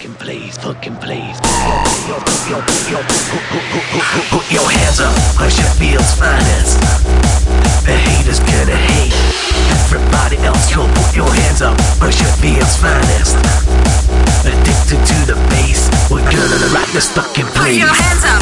fucking place, fucking place. Put your hands up, push Sheffield's finest. The haters gonna hate. Everybody else, yo, put your hands up, push Sheffield's finest. Addicted to the bass, we're gonna rock this fucking place. Put your hands up.